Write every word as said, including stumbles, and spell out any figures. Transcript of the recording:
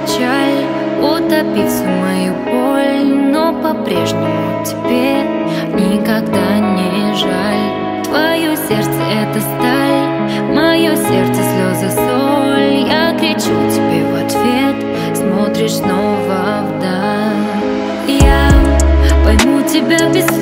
печаль, утопив всю мою боль, но по-прежнему тебе никогда не жаль. Твое сердце — это сталь, мое сердце — слезы, соль. Я кричу тебе в ответ, смотришь снова вдаль. Я пойму тебя без